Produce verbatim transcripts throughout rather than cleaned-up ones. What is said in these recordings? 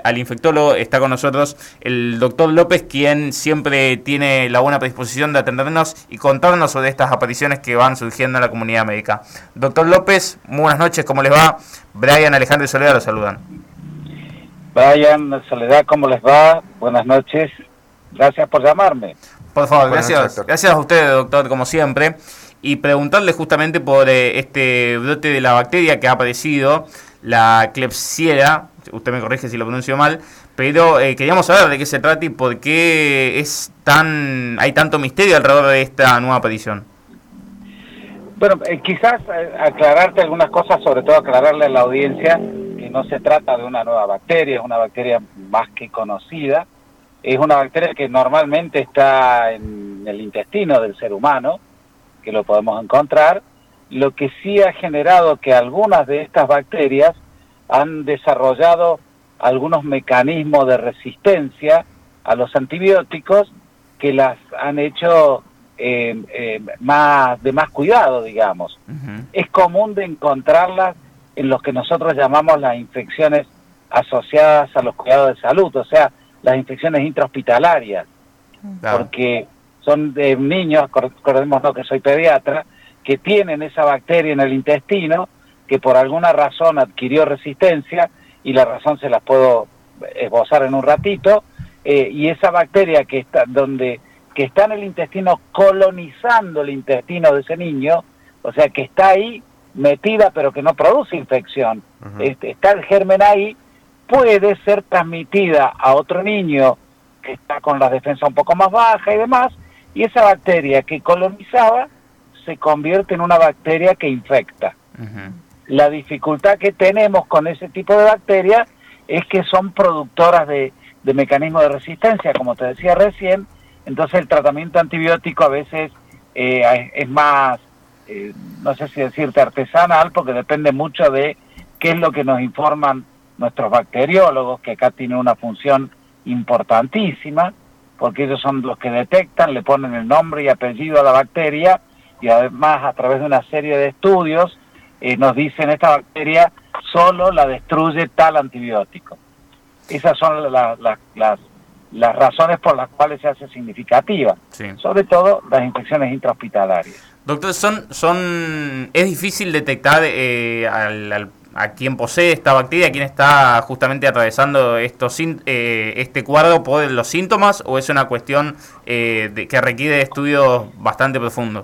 al infectólogo. Está con nosotros el doctor López, quien siempre tiene la buena predisposición de atendernos y contarnos sobre estas apariciones que van surgiendo en la comunidad médica. Doctor López, muy buenas noches, ¿cómo les va? Brian, Alejandro y Soledad los saludan. Brian, Soledad, ¿cómo les va? Buenas noches, gracias por llamarme. Por favor, Buenas gracias, noches, gracias a usted, doctor, como siempre. Y preguntarle justamente por eh, este brote de la bacteria que ha aparecido, la Klebsiella, usted me corrige si lo pronuncio mal, pero eh, queríamos saber de qué se trata y por qué es tan hay tanto misterio alrededor de esta nueva aparición. Bueno, eh, quizás eh, aclararte algunas cosas, sobre todo aclararle a la audiencia que no se trata de una nueva bacteria, es una bacteria más que conocida, es una bacteria que normalmente está en el intestino del ser humano, que lo podemos encontrar. Lo que sí ha generado que algunas de estas bacterias han desarrollado algunos mecanismos de resistencia a los antibióticos que las han hecho eh, eh, más de más cuidado, digamos. Uh-huh. Es común de encontrarlas en lo que nosotros llamamos las infecciones asociadas a los cuidados de salud, o sea, las infecciones intrahospitalarias, claro. Porque son de niños, acordémonos que soy pediatra, que tienen esa bacteria en el intestino, que por alguna razón adquirió resistencia, y la razón se las puedo esbozar en un ratito, eh, y esa bacteria que está, donde, que está en el intestino colonizando el intestino de ese niño, o sea que está ahí metida pero que no produce infección, uh-huh. este, está el germen ahí, puede ser transmitida a otro niño que está con la defensa un poco más baja y demás, y esa bacteria que colonizaba se convierte en una bacteria que infecta. Uh-huh. La dificultad que tenemos con ese tipo de bacterias es que son productoras de, de mecanismos de resistencia, como te decía recién, entonces el tratamiento antibiótico a veces eh, es más, eh, no sé si decirte artesanal, porque depende mucho de qué es lo que nos informan nuestros bacteriólogos, que acá tienen una función importantísima, porque ellos son los que detectan, le ponen el nombre y apellido a la bacteria, y además a través de una serie de estudios eh, nos dicen esta bacteria solo la destruye tal antibiótico. Esas son la, la, las, las razones por las cuales se hace significativa, sí. Sobre todo las infecciones intrahospitalarias. Doctor, son, son ¿es difícil detectar eh, al, al a quien posee esta bacteria, a quien está justamente atravesando estos, eh, este cuadro por los síntomas, o es una cuestión eh, de, que requiere estudios bastante profundos?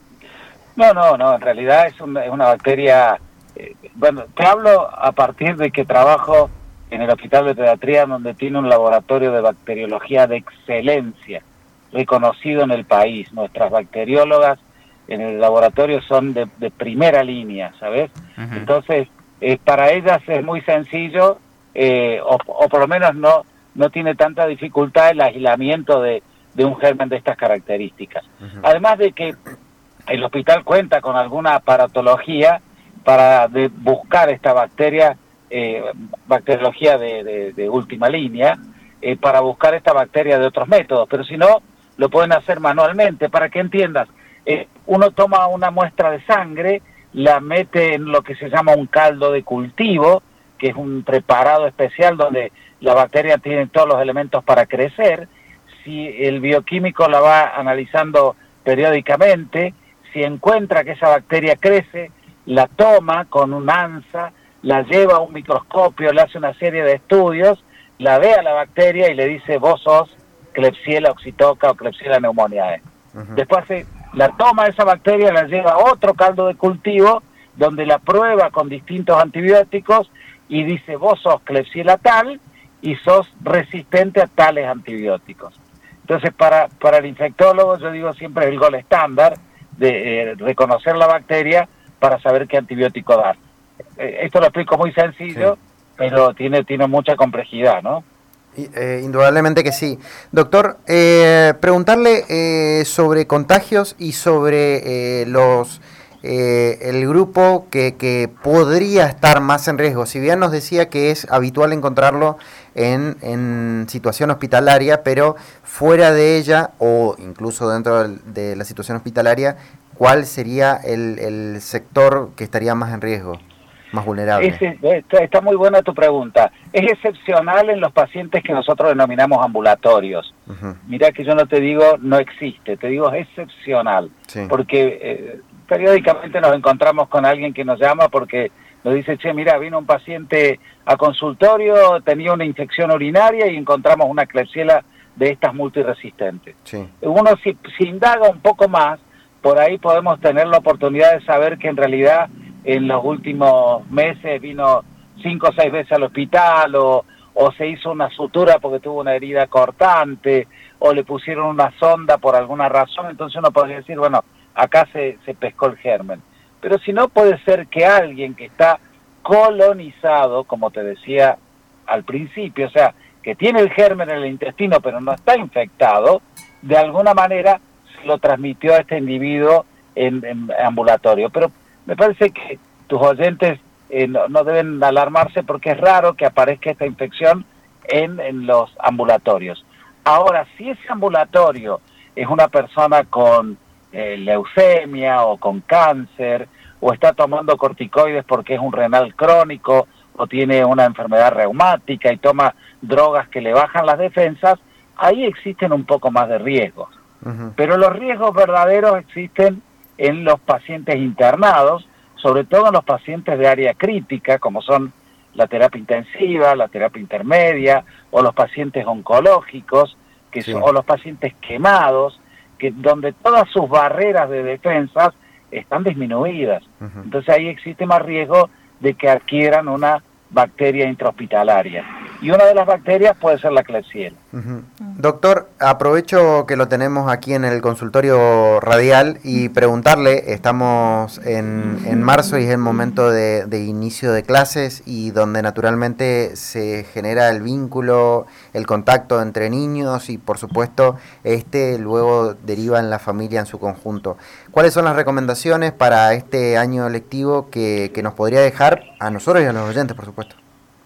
No, no, no, en realidad es, un, es una bacteria, eh, bueno, te hablo a partir de que trabajo en el Hospital de Pediatría, donde tiene un laboratorio de bacteriología de excelencia, reconocido en el país. Nuestras bacteriólogas en el laboratorio son de, de primera línea, ¿sabes? Uh-huh. Entonces, Eh, para ellas es muy sencillo, eh, o, o por lo menos no no tiene tanta dificultad el aislamiento de, de un germen de estas características. Uh-huh. Además de que el hospital cuenta con alguna aparatología para de buscar esta bacteria, eh, bacteriología de, de, de última línea, eh, para buscar esta bacteria de otros métodos, pero si no, lo pueden hacer manualmente. Para que entiendas, eh, uno toma una muestra de sangre, la mete en lo que se llama un caldo de cultivo, que es un preparado especial donde la bacteria tiene todos los elementos para crecer. Si el bioquímico la va analizando periódicamente, si encuentra que esa bacteria crece, la toma con un ANSA, la lleva a un microscopio, le hace una serie de estudios, la ve a la bacteria y le dice, vos sos Klebsiella oxytoca o Klebsiella pneumoniae. Uh-huh. Después hace la toma esa bacteria, la lleva a otro caldo de cultivo, donde la prueba con distintos antibióticos y dice, vos sos Klebsiella tal y sos resistente a tales antibióticos. Entonces, para, para el infectólogo, yo digo siempre el gol estándar de eh, reconocer la bacteria para saber qué antibiótico dar. Eh, esto lo explico muy sencillo, sí. pero tiene, tiene mucha complejidad, ¿no? Eh, indudablemente que sí. Doctor, eh, preguntarle eh, sobre contagios y sobre eh, los eh, el grupo que, que podría estar más en riesgo. Si bien nos decía que es habitual encontrarlo en, en situación hospitalaria, pero fuera de ella o incluso dentro de la situación hospitalaria, ¿cuál sería el, el sector que estaría más en riesgo? más vulnerable. Es, está, está muy buena tu pregunta. Es excepcional en los pacientes que nosotros denominamos ambulatorios. Uh-huh. Mirá que yo no te digo no existe, te digo es excepcional. Sí. Porque eh, periódicamente nos encontramos con alguien que nos llama porque nos dice, che, mira, vino un paciente a consultorio, tenía una infección urinaria y encontramos una Klebsiella de estas multiresistentes. Sí. Uno si, si indaga un poco más, por ahí podemos tener la oportunidad de saber que en realidad en los últimos meses vino cinco o seis veces al hospital, o, o se hizo una sutura porque tuvo una herida cortante, o le pusieron una sonda por alguna razón, entonces uno podría decir, bueno, acá se, se pescó el germen. Pero si no, puede ser que alguien que está colonizado, como te decía al principio, o sea, que tiene el germen en el intestino pero no está infectado, de alguna manera se lo transmitió a este individuo en, en ambulatorio. Pero me parece que tus oyentes eh, no, no deben alarmarse porque es raro que aparezca esta infección en, en los ambulatorios. Ahora, si ese ambulatorio es una persona con eh, leucemia o con cáncer, o está tomando corticoides porque es un renal crónico, o tiene una enfermedad reumática y toma drogas que le bajan las defensas, ahí existen un poco más de riesgos. Uh-huh. Pero los riesgos verdaderos existen en los pacientes internados, sobre todo en los pacientes de área crítica, como son la terapia intensiva, la terapia intermedia, o los pacientes oncológicos, que sí. son, o los pacientes quemados, que donde todas sus barreras de defensas están disminuidas. Uh-huh. Entonces ahí existe más riesgo de que adquieran una bacteria intrahospitalaria. Y una de las bacterias puede ser la Klebsiella. Uh-huh. Doctor, aprovecho que lo tenemos aquí en el consultorio radial y preguntarle, estamos en, en marzo y es el momento de, de inicio de clases y donde naturalmente se genera el vínculo, el contacto entre niños y por supuesto este luego deriva en la familia en su conjunto. ¿Cuáles son las recomendaciones para este año lectivo que, que nos podría dejar a nosotros y a los oyentes, por supuesto?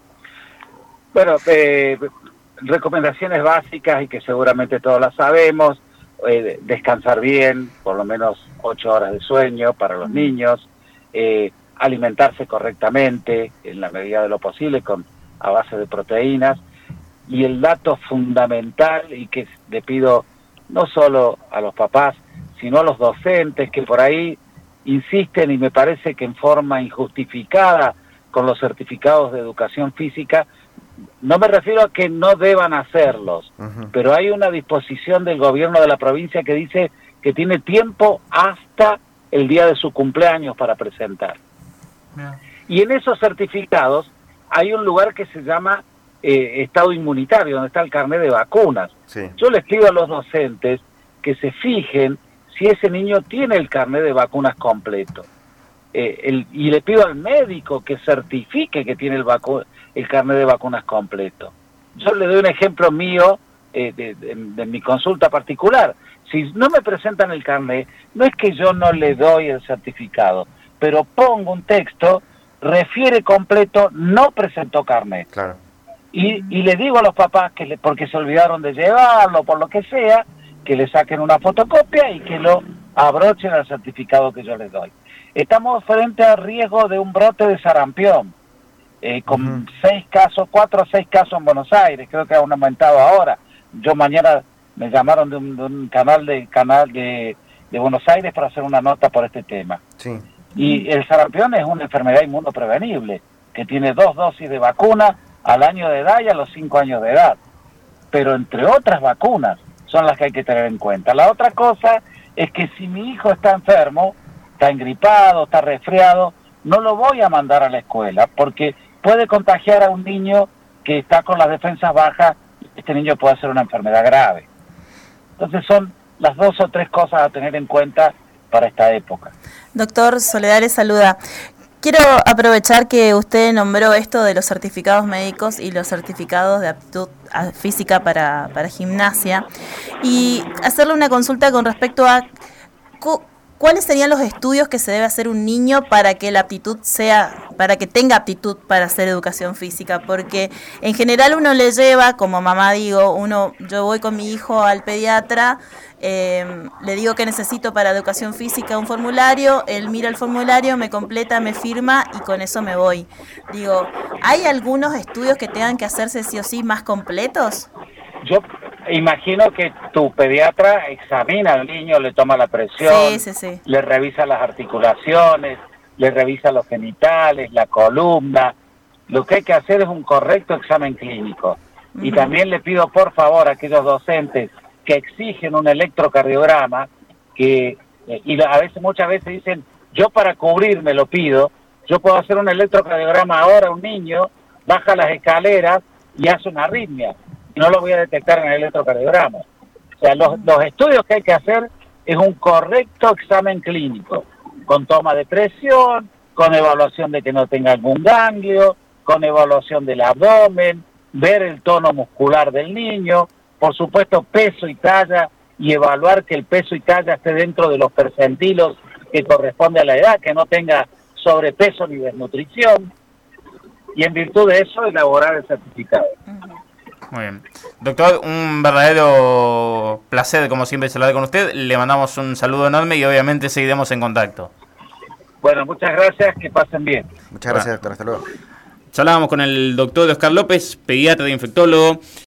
Bueno, eh, recomendaciones básicas y que seguramente todos las sabemos, eh, descansar bien, por lo menos ocho horas de sueño para los niños, eh, alimentarse correctamente en la medida de lo posible con a base de proteínas, y el dato fundamental y que le pido no solo a los papás, sino a los docentes que por ahí insisten y me parece que en forma injustificada con los certificados de educación física. No me refiero a que no deban hacerlos, uh-huh. pero hay una disposición del gobierno de la provincia que dice que tiene tiempo hasta el día de su cumpleaños para presentar. Yeah. Y en esos certificados hay un lugar que se llama eh, estado inmunitario, donde está el carnet de vacunas. Sí. Yo les pido a los docentes que se fijen si ese niño tiene el carnet de vacunas completo. Eh, el, y le pido al médico que certifique que tiene el, vacu- el carnet de vacunas completo. Yo le doy un ejemplo mío eh, de, de, de mi consulta particular. Si no me presentan el carnet, no es que yo no le doy el certificado, pero pongo un texto, refiere completo, no presentó carnet. Claro. Y, y le digo a los papás, que le, porque se olvidaron de llevarlo, por lo que sea, que le saquen una fotocopia y que lo abrochen al certificado que yo les doy. Estamos frente al riesgo de un brote de sarampión, eh, con uh-huh. seis casos, cuatro o seis casos en Buenos Aires, creo que han aumentado ahora. Yo mañana me llamaron de un, de un canal de canal de, de Buenos Aires para hacer una nota por este tema. Sí. Y el sarampión es una enfermedad inmunoprevenible, que tiene dos dosis de vacuna al año de edad y a los cinco años de edad. Pero entre otras vacunas son las que hay que tener en cuenta. La otra cosa es que si mi hijo está enfermo, está engripado, está resfriado, no lo voy a mandar a la escuela porque puede contagiar a un niño que está con las defensas bajas. Este niño puede hacer una enfermedad grave. Entonces son las dos o tres cosas a tener en cuenta para esta época. Doctor Soledad, le saluda. Quiero aprovechar que usted nombró esto de los certificados médicos y los certificados de aptitud física para, para gimnasia y hacerle una consulta con respecto a ¿cuáles serían los estudios que se debe hacer un niño para que la aptitud sea, para que tenga aptitud para hacer educación física? Porque en general uno le lleva, como mamá digo, uno, yo voy con mi hijo al pediatra, eh, le digo que necesito para educación física un formulario, él mira el formulario, me completa, me firma y con eso me voy. Digo, ¿hay algunos estudios que tengan que hacerse sí o sí más completos? Yo imagino que tu pediatra examina al niño, le toma la presión, sí, sí, sí. le revisa las articulaciones, le revisa los genitales, la columna. Lo que hay que hacer es un correcto examen clínico. Uh-huh. Y también le pido por favor a aquellos docentes que exigen un electrocardiograma, que eh, y a veces muchas veces dicen, yo para cubrirme lo pido, yo puedo hacer un electrocardiograma ahora a un niño, baja las escaleras y hace una arritmia. No lo voy a detectar en el electrocardiograma. O sea, los, los estudios que hay que hacer es un correcto examen clínico, con toma de presión, con evaluación de que no tenga algún ganglio, con evaluación del abdomen, ver el tono muscular del niño, por supuesto peso y talla, y evaluar que el peso y talla esté dentro de los percentilos que corresponde a la edad, que no tenga sobrepeso ni desnutrición, y en virtud de eso elaborar el certificado. Muy bien. Doctor, un verdadero placer, como siempre, charlar con usted. Le mandamos un saludo enorme y obviamente seguiremos en contacto. Bueno, muchas gracias, que pasen bien. Muchas gracias, doctor. Hasta luego. Charlábamos con el doctor Oscar López, pediatra e infectólogo.